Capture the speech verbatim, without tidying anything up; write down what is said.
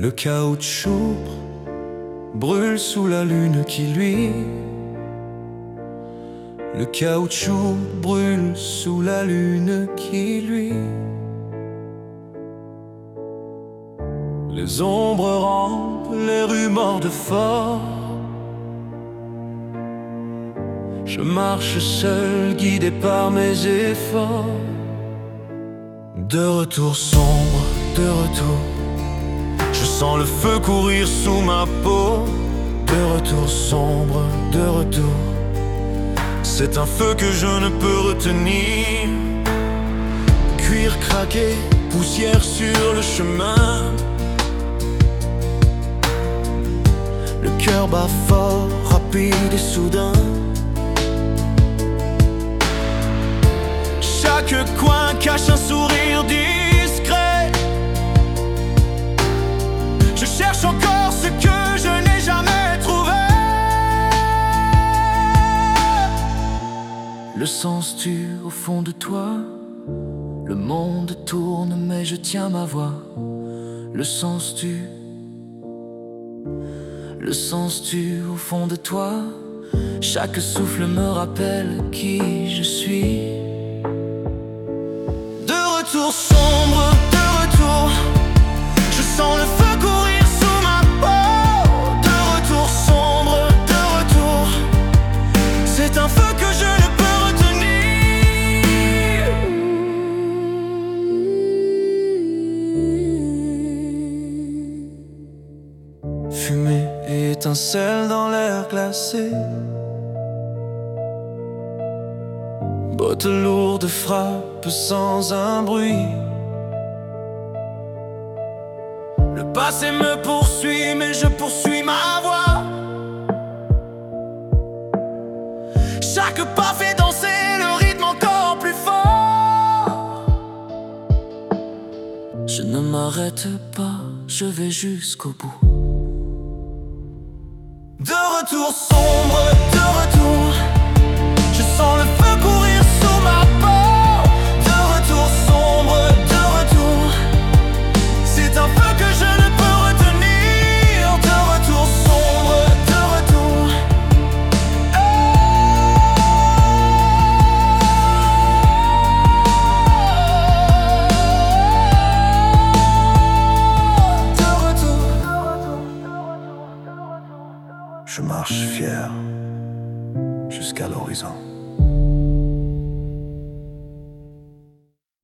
Le caoutchouc brûle sous la lune qui luit. Le caoutchouc brûle sous la lune qui luit. Les ombres rampent, les rumeurs de fort. Je marche seul, guidé par mes efforts. De retour sombre, de retour, je sens le feu courir sous ma peau. De retour sombre, de retour, c'est un feu que je ne peux retenir. Cuir craqué, poussière sur le chemin. Le cœur bat fort, rapide et soudain. Chaque coin cache un sourire discret. Je cherche encore ce que je n'ai jamais trouvé. Le sens tue au fond de toi. Le monde tourne mais je tiens ma voix. Le sens tue. Le sens tue au fond de toi. Chaque souffle me rappelle qui je suis. De retour sombre, de retour, je sens le feu courir sous ma peau. De retour sombre, de retour, c'est un feu que je ne peux retenir. Fumée et étincelle dans l'air glacé. Bottes lourdes frappent sans un bruit. Le passé me poursuit, mais je poursuis ma voie. Chaque pas fait danser le rythme encore plus fort. Je ne m'arrête pas, je vais jusqu'au bout. De retour sombre, de retour, je sens le feu courir sous ma peau. De retour sombre, de retour, c'est un feu que je ne peux retenir. De retour sombre, de retour, de retour. Je marche fier jusqu'à l'horizon.